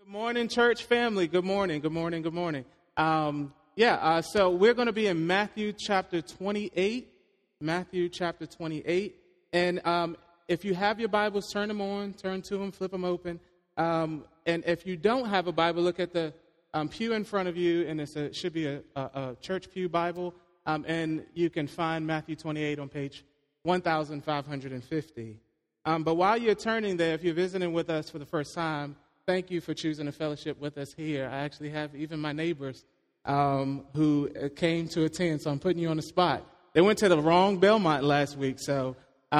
Good morning, church family. Good morning, good morning, good morning. So we're going to be in Matthew chapter 28. Matthew chapter 28. And if you have your Bibles, turn to them, flip them open. And if you don't have a Bible, look at the pew in front of you, and it should be a church pew Bible. And you can find Matthew 28 on page 1550. But while you're turning there, if you're visiting with us for the first time, thank you for choosing a fellowship with us here. I actually have even my neighbors who came to attend, so I'm putting you on the spot. They went to the wrong Belmont last week, so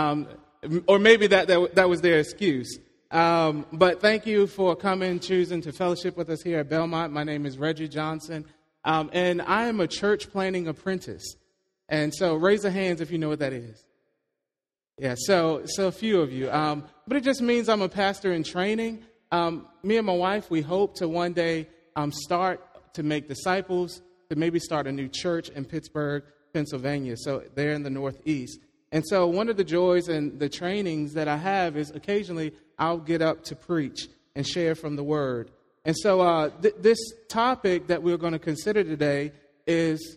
or maybe that was their excuse. But thank you for coming, choosing to fellowship with us here at Belmont. My name is Reggie Johnson, and I am a church planning apprentice. And so raise your hands if you know what that is. Yeah, so a few of you. But it just means I'm a pastor in training. Me and my wife, we hope to one day start to make disciples, to maybe start a new church in Pittsburgh, Pennsylvania. So they're in the Northeast. And so one of the joys and the trainings that I have is occasionally I'll get up to preach and share from the Word. And so this topic that we're going to consider today is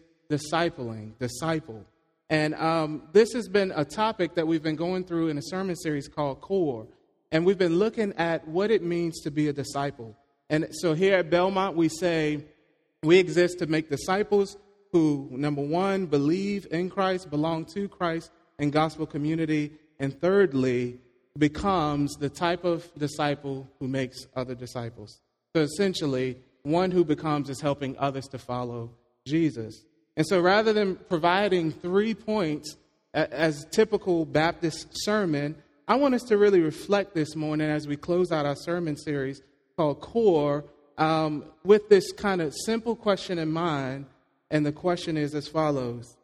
disciple. And this has been a topic that we've been going through in a sermon series called Core. And we've been looking at what it means to be a disciple. And so here at Belmont, we say we exist to make disciples who, number one, believe in Christ, belong to Christ and gospel community. And thirdly, becomes the type of disciple who makes other disciples. So essentially, one who becomes is helping others to follow Jesus. And so rather than providing 3 points as typical Baptist sermon, I want us to really reflect this morning as we close out our sermon series called Core with this kind of simple question in mind. And the question is as follows.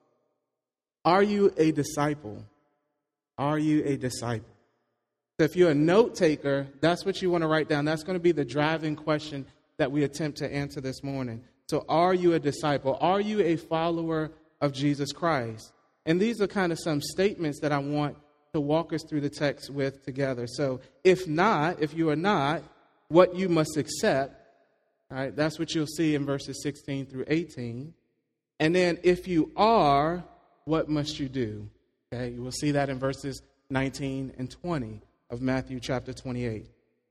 Are you a disciple? Are you a disciple? So if you're a note taker, that's what you want to write down. That's going to be the driving question that we attempt to answer this morning. So are you a disciple? Are you a follower of Jesus Christ? And these are kind of some statements that I want to walk us through the text with together. So if you are not, what you must accept, all right, that's what you'll see in verses 16 through 18. And then if you are, what must you do? Okay, you will see that in verses 19 and 20 of Matthew chapter 28.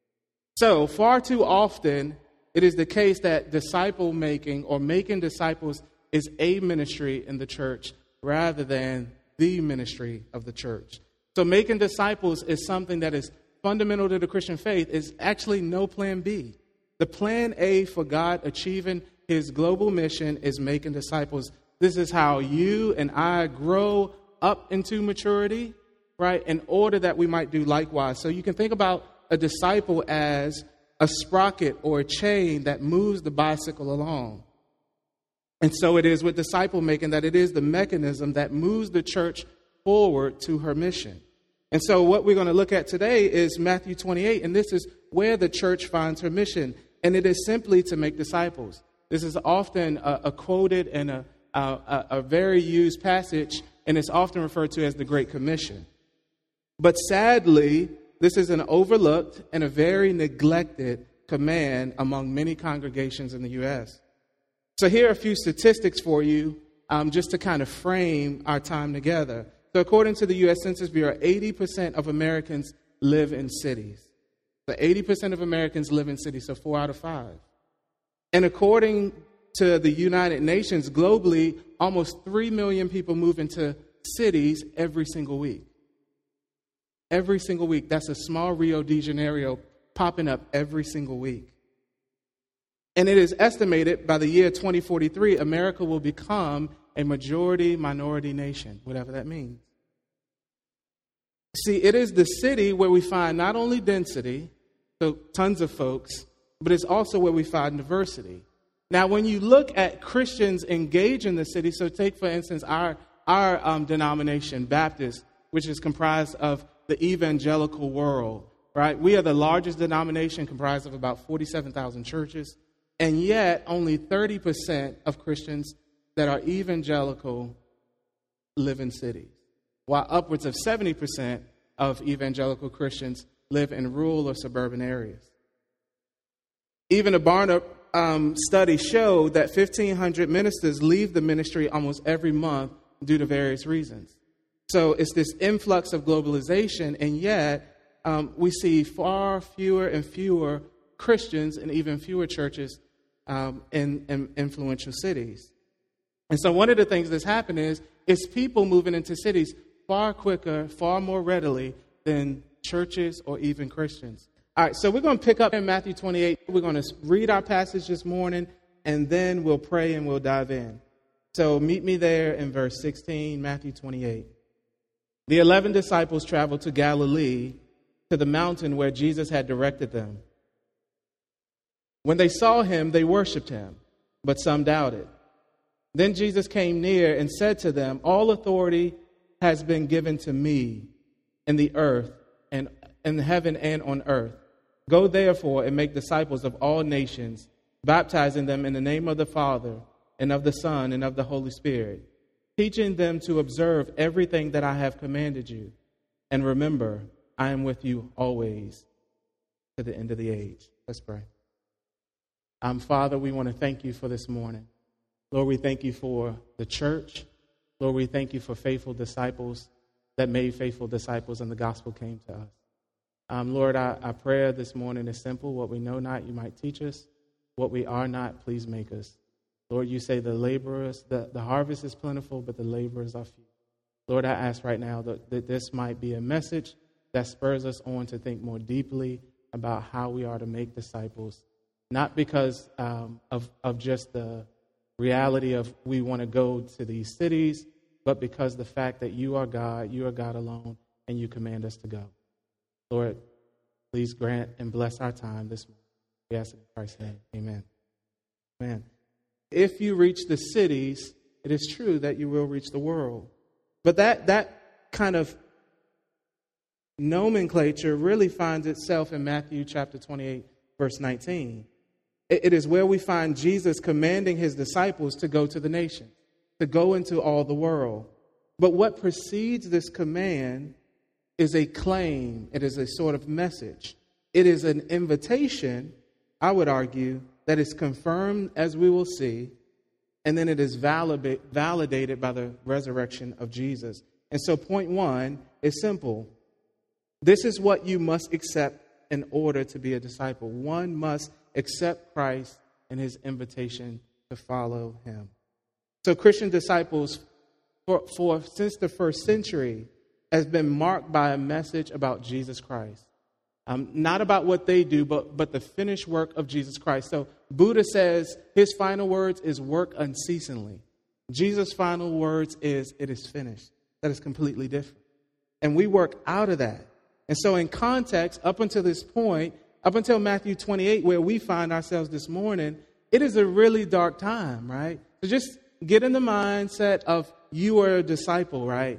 So far too often, it is the case that disciple making or making disciples is a ministry in the church rather than the ministry of the church. So making disciples is something that is fundamental to the Christian faith. Is actually no plan B. The plan A for God achieving his global mission is making disciples. This is how you and I grow up into maturity, right, in order that we might do likewise. So you can think about a disciple as a sprocket or a chain that moves the bicycle along. And so it is with disciple making that it is the mechanism that moves the church forward to her mission. And so what we're going to look at today is Matthew 28, and this is where the church finds her mission. And it is simply to make disciples. This is often a quoted and a very used passage, and it's often referred to as the Great Commission. But sadly, this is an overlooked and a very neglected command among many congregations in the U.S. So here are a few statistics for you just to kind of frame our time together. So according to the U.S. Census Bureau, 80% of Americans live in cities. So 80% of Americans live in cities, so 4 out of 5. And according to the United Nations, globally, almost 3 million people move into cities every single week. Every single week. That's a small Rio de Janeiro popping up every single week. And it is estimated by the year 2043, America will become a majority-minority nation, whatever that means. See, it is the city where we find not only density, so tons of folks, but it's also where we find diversity. Now, when you look at Christians engaged in the city, so take, for instance, our denomination, Baptist, which is comprised of the evangelical world, right? We are the largest denomination comprised of about 47,000 churches, and yet only 30% of Christians that are evangelical live in cities, while upwards of 70% of evangelical Christians live in rural or suburban areas. Even a Barna study showed that 1,500 ministers leave the ministry almost every month due to various reasons. So it's this influx of globalization, and yet we see far fewer and fewer Christians and even fewer churches in influential cities. And so one of the things that's happened is people moving into cities far quicker, far more readily than churches or even Christians. All right, so we're going to pick up in Matthew 28. We're going to read our passage this morning, and then we'll pray and we'll dive in. So meet me there in verse 16, Matthew 28. The 11 disciples traveled to Galilee, to the mountain where Jesus had directed them. When they saw him, they worshipped him, but some doubted. Then Jesus came near and said to them, "All authority has been given to me in the earth and in heaven and on earth. Go therefore and make disciples of all nations, baptizing them in the name of the Father and of the Son and of the Holy Spirit, teaching them to observe everything that I have commanded you. And remember, I am with you always to the end of the age." Let's pray. Father, we want to thank you for this morning. Lord, we thank you for the church. Lord, we thank you for faithful disciples that made faithful disciples and the gospel came to us. Lord, our prayer this morning is simple. What we know not, you might teach us. What we are not, please make us. Lord, you say the laborers, the harvest is plentiful, but the laborers are few. Lord, I ask right now that this might be a message that spurs us on to think more deeply about how we are to make disciples, not because of just the reality of we want to go to these cities, but because the fact that you are God alone, and you command us to go. Lord, please grant and bless our time this morning. We ask it in Christ's name. Amen. Amen. If you reach the cities, it is true that you will reach the world. But that kind of nomenclature really finds itself in Matthew chapter 28, verse 19. It is where we find Jesus commanding his disciples to go to the nations, to go into all the world. But what precedes this command is a claim. It is a sort of message. It is an invitation, I would argue, that is confirmed, as we will see, and then it is validated by the resurrection of Jesus. And so point one is simple. This is what you must accept in order to be a disciple. One must accept Christ and his invitation to follow him. So Christian disciples for since the first century has been marked by a message about Jesus Christ. Not about what they do, but the finished work of Jesus Christ. So Buddha says his final words is work unceasingly. Jesus' final words is it is finished. That is completely different. And we work out of that. And so in context, up until this point, up until Matthew 28, where we find ourselves this morning, it is a really dark time, right? So just get in the mindset of you are a disciple, right?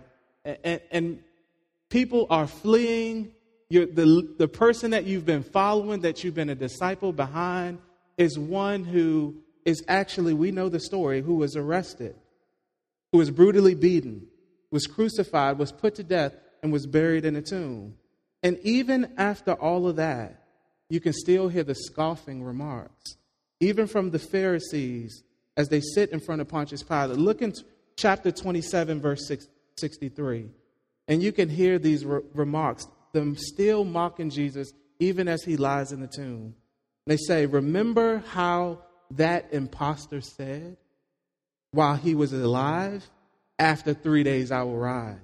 And people are fleeing. The person that you've been following, that you've been a disciple behind, is one who is actually, we know the story, who was arrested, who was brutally beaten, was crucified, was put to death, and was buried in a tomb. And even after all of that, you can still hear the scoffing remarks, even from the Pharisees as they sit in front of Pontius Pilate. Look in chapter 27, verse 63, and you can hear these remarks, them still mocking Jesus even as he lies in the tomb. They say, "Remember how that impostor said, while he was alive, after 3 days I will rise."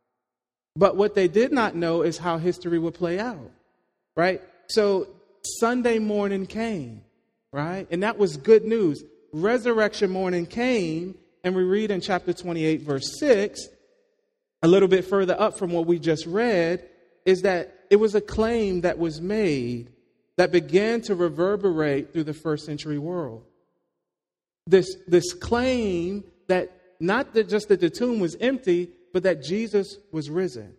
But what they did not know is how history would play out, right? So Sunday morning came, right? And that was good news. Resurrection morning came, and we read in chapter 28, verse 6, a little bit further up from what we just read, is that it was a claim that was made that began to reverberate through the first century world. This claim that not that just that the tomb was empty, but that Jesus was risen.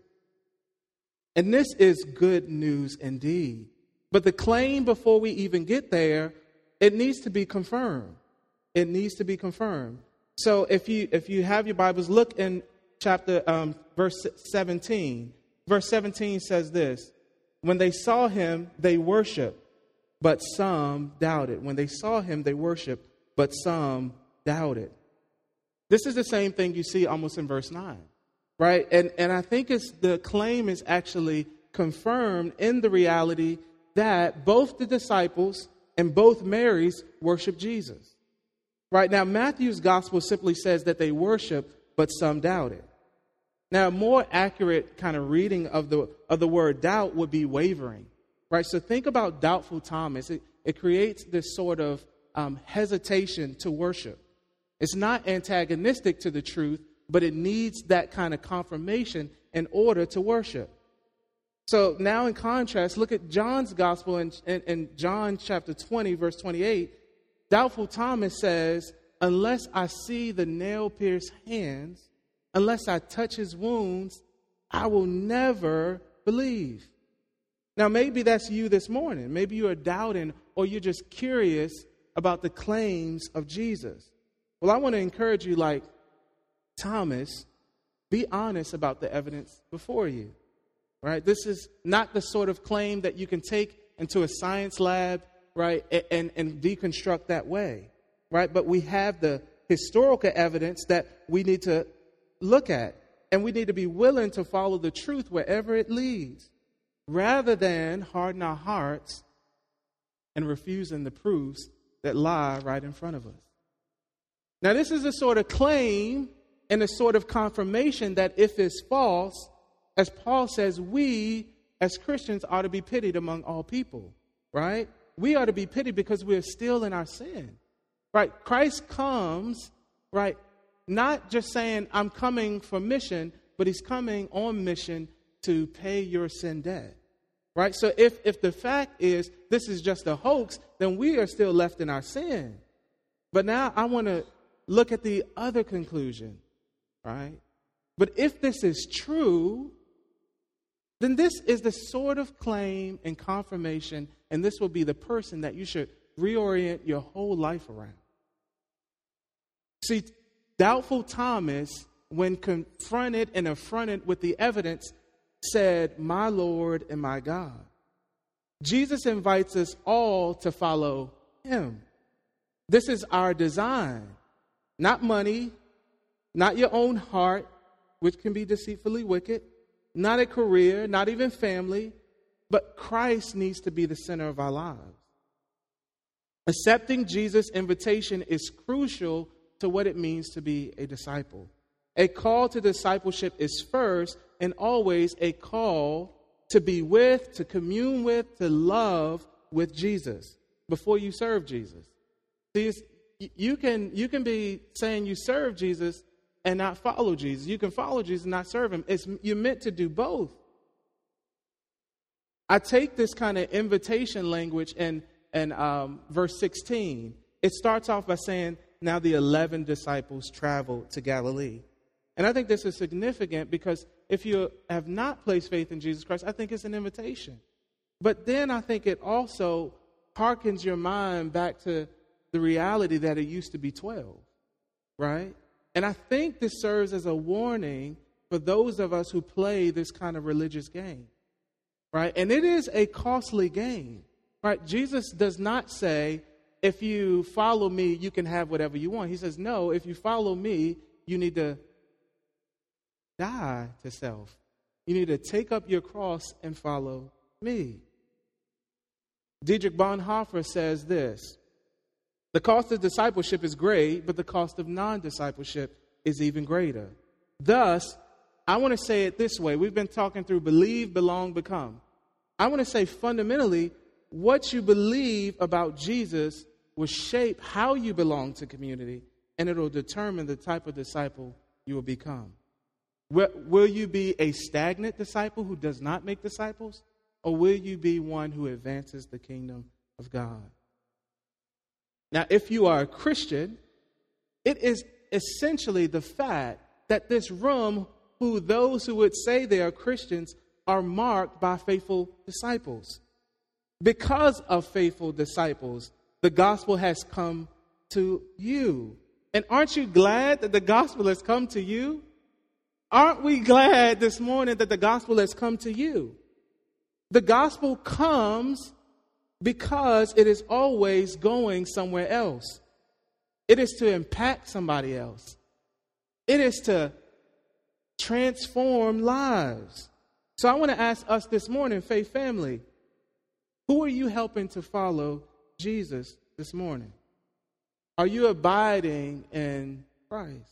And this is good news indeed. But the claim, before we even get there, it needs to be confirmed. It needs to be confirmed. So if you have your Bibles, look in chapter verse 17. Verse 17 says this: "When they saw him, they worshiped, but some doubted. When they saw him, they worshiped, but some doubted. This is the same thing you see almost in verse 9, right? And I think the claim is actually confirmed in the reality that both the disciples and both Marys worship Jesus. Right now, Matthew's gospel simply says that they worship, but some doubted. Now, a more accurate kind of reading of the word doubt would be wavering. Right? So think about doubtful Thomas. It creates this sort of hesitation to worship. It's not antagonistic to the truth, but it needs that kind of confirmation in order to worship. So now in contrast, look at John's gospel in John chapter 20, verse 28. Doubtful Thomas says, unless I see the nail-pierced hands, unless I touch his wounds, I will never believe. Now, maybe that's you this morning. Maybe you are doubting or you're just curious about the claims of Jesus. Well, I want to encourage you, like Thomas, be honest about the evidence before you. Right? This is not the sort of claim that you can take into a science lab, right, and deconstruct that way. Right? But we have the historical evidence that we need to look at. And we need to be willing to follow the truth wherever it leads, rather than harden our hearts and refusing the proofs that lie right in front of us. Now, this is a sort of claim and a sort of confirmation that if it's false, as Paul says, we as Christians ought to be pitied among all people, right? We ought to be pitied because we're still in our sin, right? Christ comes, right, not just saying, I'm coming for mission, but he's coming on mission to pay your sin debt, right? So if the fact is this is just a hoax, then we are still left in our sin. But now I want to look at the other conclusion, right? But if this is true, then this is the sort of claim and confirmation, and this will be the person that you should reorient your whole life around. See, doubtful Thomas, when confronted and affronted with the evidence, said, "My Lord and my God." Jesus invites us all to follow him. This is our design. Not money, not your own heart, which can be deceitfully wicked, not a career, not even family, but Christ needs to be the center of our lives. Accepting Jesus' invitation is crucial to what it means to be a disciple. A call to discipleship is first and always a call to be with, to commune with, to love with Jesus before you serve Jesus. See, you can be saying you serve Jesus and not follow Jesus. You can follow Jesus and not serve him. You're meant to do both. I take this kind of invitation language in verse 16. It starts off by saying, now the 11 disciples traveled to Galilee. And I think this is significant because if you have not placed faith in Jesus Christ, I think it's an invitation. But then I think it also harkens your mind back to the reality that it used to be 12, right? And I think this serves as a warning for those of us who play this kind of religious game, right? And it is a costly game, right? Jesus does not say, if you follow me, you can have whatever you want. He says, no, if you follow me, you need to die to self. You need to take up your cross and follow me. Dietrich Bonhoeffer says this: the cost of discipleship is great, but the cost of non-discipleship is even greater. Thus, I want to say it this way. We've been talking through believe, belong, become. I want to say fundamentally, what you believe about Jesus will shape how you belong to community, and it will determine the type of disciple you will become. Will you be a stagnant disciple who does not make disciples, or will you be one who advances the kingdom of God? Now, if you are a Christian, it is essentially the fact that this room, those who would say they are Christians, are marked by faithful disciples. Because of faithful disciples, the gospel has come to you. And aren't you glad that the gospel has come to you? Aren't we glad this morning that the gospel has come to you? The gospel comes because it is always going somewhere else. It is to impact somebody else. It is to transform lives. So I want to ask us this morning, Faith Family, who are you helping to follow Jesus this morning? Are you abiding in Christ?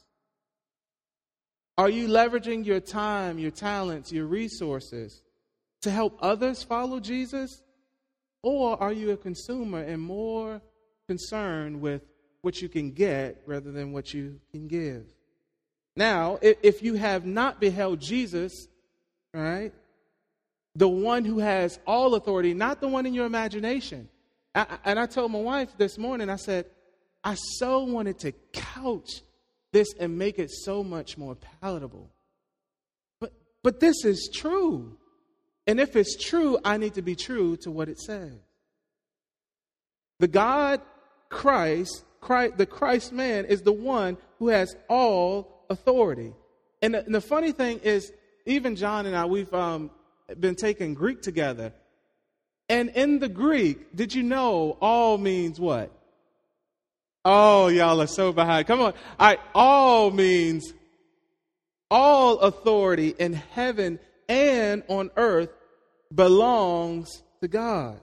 Are you leveraging your time, your talents, your resources to help others follow Jesus? Or are you a consumer and more concerned with what you can get rather than what you can give? Now, if you have not beheld Jesus, right, the one who has all authority, not the one in your imagination. And I told my wife this morning, I said, I so wanted to couch this and make it so much more palatable. But this is true. And if it's true, I need to be true to what it says. The God Christ, the Christ man, is the one who has all authority. And the funny thing is, even John and I, we've been taking Greek together. And in the Greek, did you know all means what? Oh, y'all are so behind. Come on. All right. All means all authority in heaven and on earth belongs to God.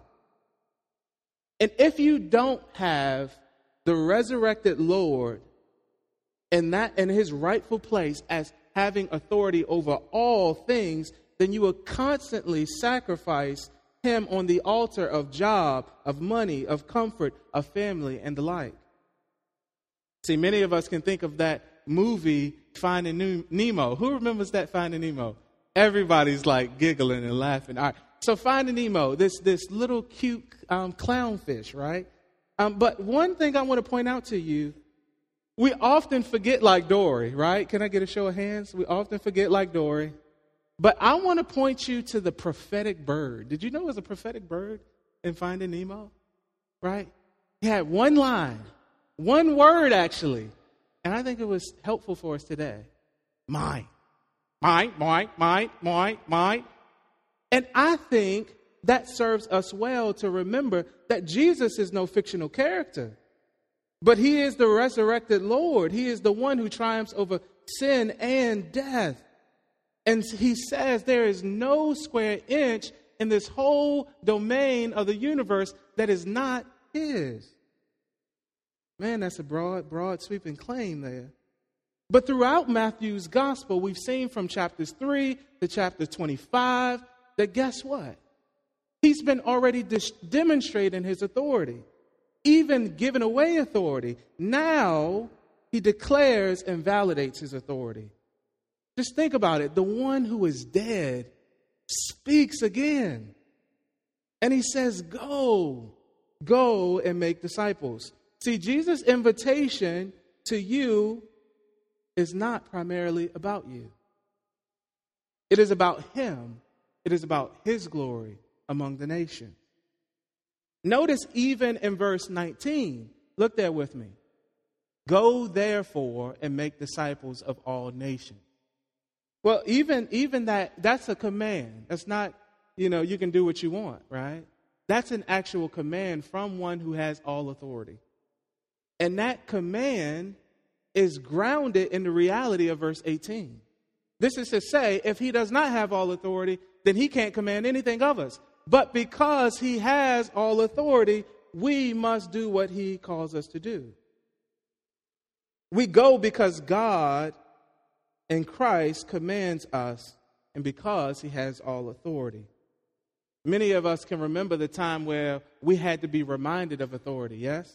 And if you don't have the resurrected Lord in his rightful place as having authority over all things, then you will constantly sacrifice him on the altar of job, of money, of comfort, of family, and the like. See, many of us can think of that movie, Finding Nemo. Who remembers that Finding Nemo? Everybody's like giggling and laughing. All right. So Finding Nemo, this little cute clownfish, right? But one thing I want to point out to you, we often forget like Dory, right? Can I get a show of hands? We often forget like Dory. But I want to point you to the prophetic bird. Did you know it was a prophetic bird in Finding Nemo? Right? He had one line, one word actually. And I think it was helpful for us today. Mine. Mine, mine, mine, mine, mine. And I think that serves us well to remember that Jesus is no fictional character. But he is the resurrected Lord. He is the one who triumphs over sin and death. And he says there is no square inch in this whole domain of the universe that is not his. Man, that's a broad sweeping claim there. But throughout Matthew's gospel, we've seen from chapters 3 to chapter 25 that guess what? He's been already demonstrating his authority, even giving away authority. Now he declares and validates his authority. Just think about it. The one who is dead speaks again. And he says, go and make disciples. See, Jesus' invitation to you is not primarily about you. It is about him. It is about his glory among the nations. Notice even in verse 19, look there with me. Go therefore and make disciples of all nations. Well, even that's a command. That's not, you can do what you want, right? That's an actual command from one who has all authority. And that command is grounded in the reality of verse 18. This is to say, if he does not have all authority, then he can't command anything of us. But because he has all authority, we must do what he calls us to do. We go because God in Christ commands us, and because he has all authority. Many of us can remember the time where we had to be reminded of authority, yes?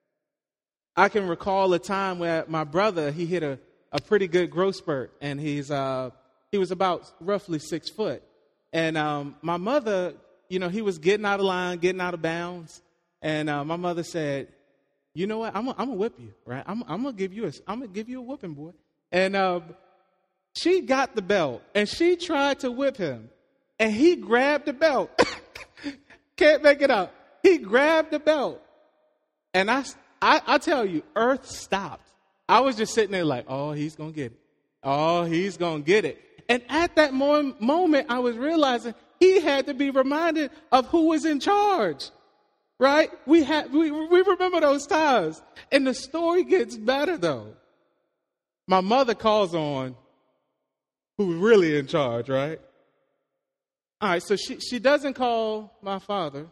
I can recall a time where my brother, he hit a pretty good growth spurt, and he was about roughly 6 foot. And my mother, he was getting out of line, getting out of bounds. And my mother said, you know what, I'm gonna whip you, right? I'm gonna give you a whooping, boy. And she got the belt, and she tried to whip him. And he grabbed the belt. Can't make it up. He grabbed the belt. And I tell you, earth stopped. I was just sitting there like, oh, he's going to get it. Oh, he's going to get it. And at that moment, I was realizing he had to be reminded of who was in charge. right? We remember those times. And the story gets better, though. My mother calls on who's really in charge, right? All right, so she doesn't call my father.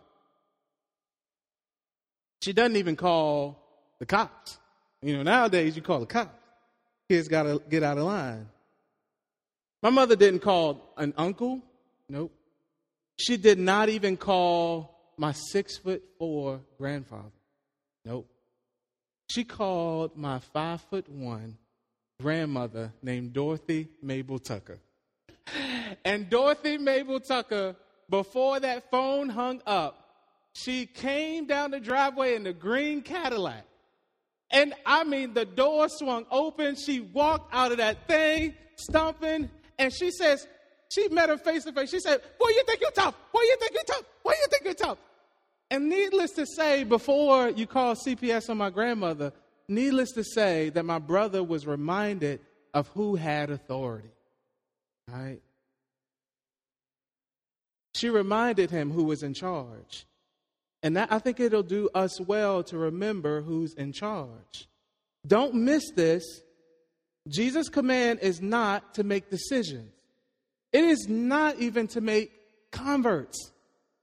She doesn't even call the cops. You know, nowadays you call the cops. Kids got to get out of line. My mother didn't call an uncle. Nope. She did not even call my 6'4" grandfather. Nope. She called my 5'1" grandmother named Dorothy Mabel Tucker. And Dorothy Mabel Tucker, before that phone hung up, she came down the driveway in the green Cadillac. And I mean, the door swung open. She walked out of that thing, stomping. And she says, she met her face to face. She said, "Boy, you think you're tough? Boy, you think you're tough? Boy, you think you're tough?" And needless to say, before you call CPS on my grandmother, needless to say that my brother was reminded of who had authority. Right? She reminded him who was in charge. And that, I think it'll do us well to remember who's in charge. Don't miss this. Jesus' command is not to make decisions. It is not even to make converts.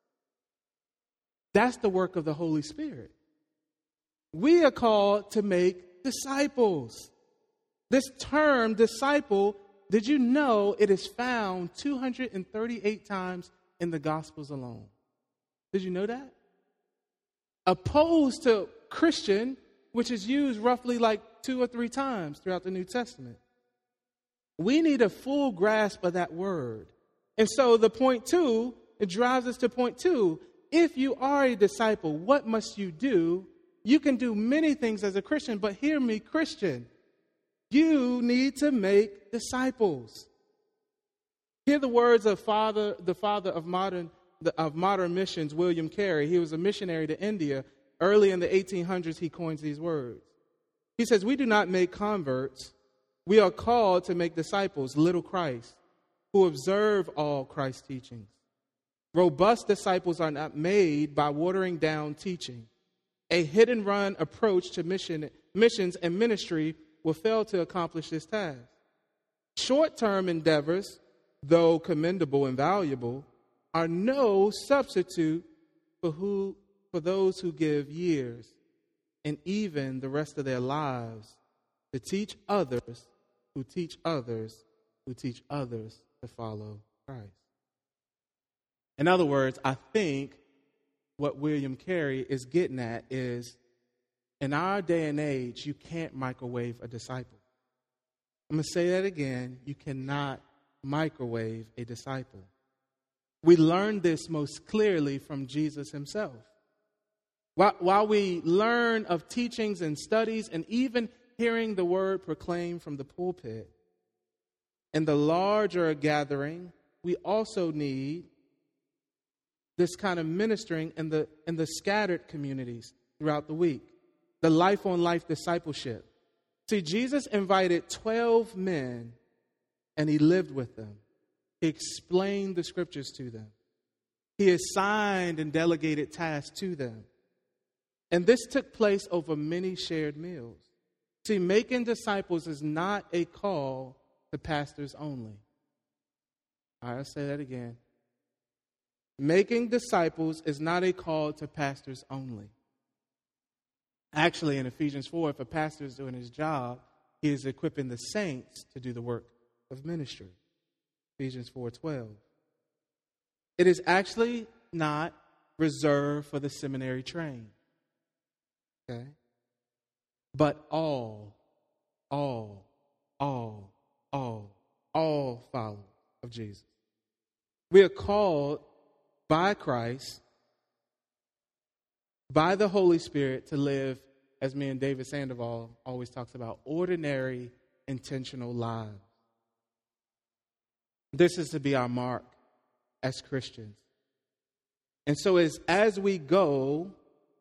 That's the work of the Holy Spirit. We are called to make disciples. This term, disciple, did you know it is found 238 times in the Gospels alone? Did you know that? Opposed to Christian, which is used roughly like 2 or 3 times throughout the New Testament. We need a full grasp of that word. And so the point 2, it drives us to point 2. If you are a disciple, what must you do? You can do many things as a Christian, but hear me, Christian. You need to make disciples. Hear the words of the father of modern missions, William Carey. He was a missionary to India. Early in the 1800s, he coins these words. He says, "We do not make converts. We are called to make disciples, little Christ, who observe all Christ's teachings. Robust disciples are not made by watering down teaching. A hit-and-run approach to missions and ministry will fail to accomplish this task. Short-term endeavors, though commendable and valuable, are no substitute for those who give years and even the rest of their lives to teach others who teach others who teach others to follow Christ." In other words, I think what William Carey is getting at is, in our day and age, you can't microwave a disciple. I'm going to say that again. You cannot microwave a disciple. We learn this most clearly from Jesus himself. While we learn of teachings and studies and even hearing the word proclaimed from the pulpit, in the larger gathering, we also need this kind of ministering in the scattered communities throughout the week, the life-on-life discipleship. See, Jesus invited 12 men, and he lived with them. He explained the scriptures to them. He assigned and delegated tasks to them. And this took place over many shared meals. See, making disciples is not a call to pastors only. All right, I'll say that again. Making disciples is not a call to pastors only. Actually, in Ephesians 4, if a pastor is doing his job, he is equipping the saints to do the work of ministry. Ephesians 4:12. It is actually not reserved for the seminary trained. Okay? But all followers of Jesus. We are called by Christ, by the Holy Spirit, to live, as me and David Sandoval always talks about, ordinary, intentional lives. This is to be our mark as Christians. And so as we go,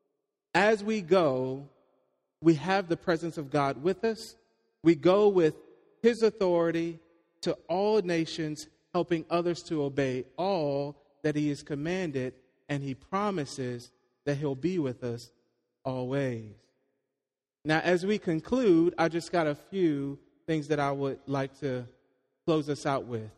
we have the presence of God with us. We go with his authority to all nations, helping others to obey all that he has commanded and he promises that he'll be with us always. Now, as we conclude, I just got a few things that I would like to close us out with.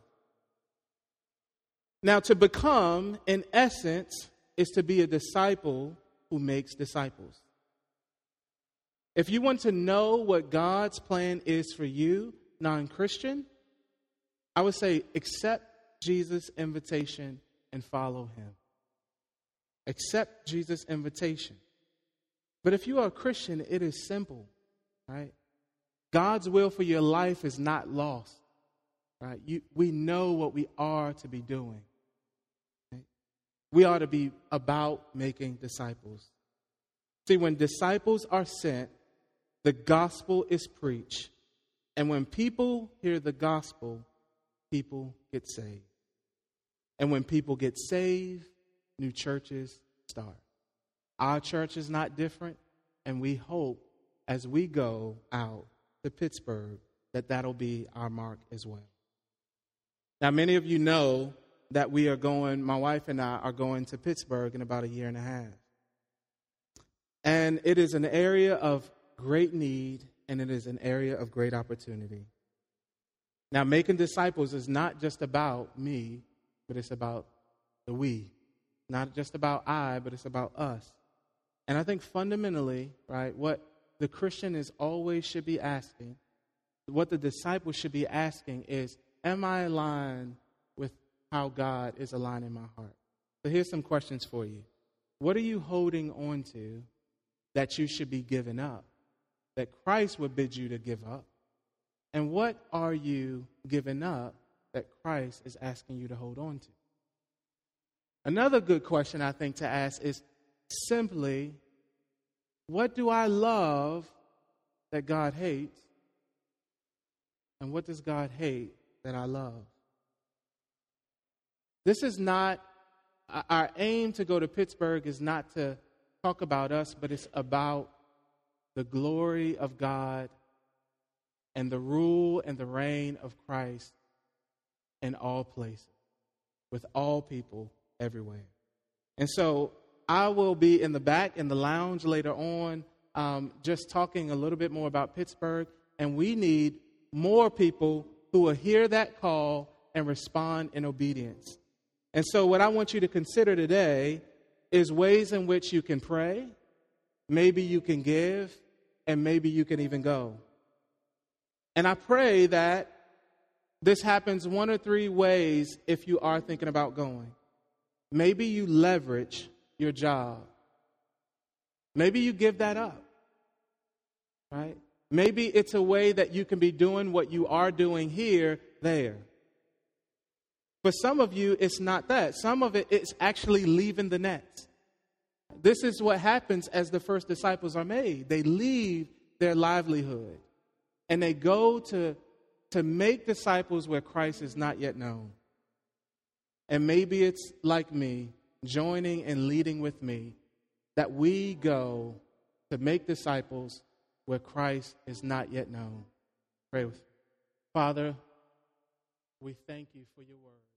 Now, to become, in essence, is to be a disciple who makes disciples. If you want to know what God's plan is for you, non-Christian, I would say accept Jesus' invitation and follow him. Accept Jesus' invitation. But if you are a Christian, it is simple, right? God's will for your life is not lost, right? We know what we are to be doing. Right? We are to be about making disciples. See, when disciples are sent, the gospel is preached. And when people hear the gospel, people get saved. And when people get saved, new churches start. Our church is not different, and we hope as we go out to Pittsburgh that that'll be our mark as well. Now, many of you know that my wife and I are going to Pittsburgh in about a year and a half. And it is an area of great need, and it is an area of great opportunity. Now, making disciples is not just about me, but it's about the we. Not just about I, but it's about us. And I think fundamentally, right, what the Christian is always should be asking, what the disciple should be asking is, am I aligned with how God is aligning my heart? So here's some questions for you. What are you holding on to that you should be giving up, that Christ would bid you to give up? And what are you giving up that Christ is asking you to hold on to? Another good question I think to ask is simply, what do I love that God hates? And what does God hate that I love? This is not, our aim to go to Pittsburgh is not to talk about us, but it's about the glory of God and the rule and the reign of Christ in all places, with all people everywhere. And so I will be in the back in the lounge later on, just talking a little bit more about Pittsburgh. And we need more people who will hear that call and respond in obedience. And so what I want you to consider today is ways in which you can pray, maybe you can give, and maybe you can even go. And I pray that this happens one or three ways if you are thinking about going. Maybe you leverage your job. Maybe you give that up, right? Maybe it's a way that you can be doing what you are doing here, there. For some of you, it's not that. Some of it's actually leaving the nets. This is what happens as the first disciples are made. They leave their livelihood and they go to make disciples where Christ is not yet known. And maybe it's like me, joining and leading with me, that we go to make disciples where Christ is not yet known. Pray with me. Father, we thank you for your word.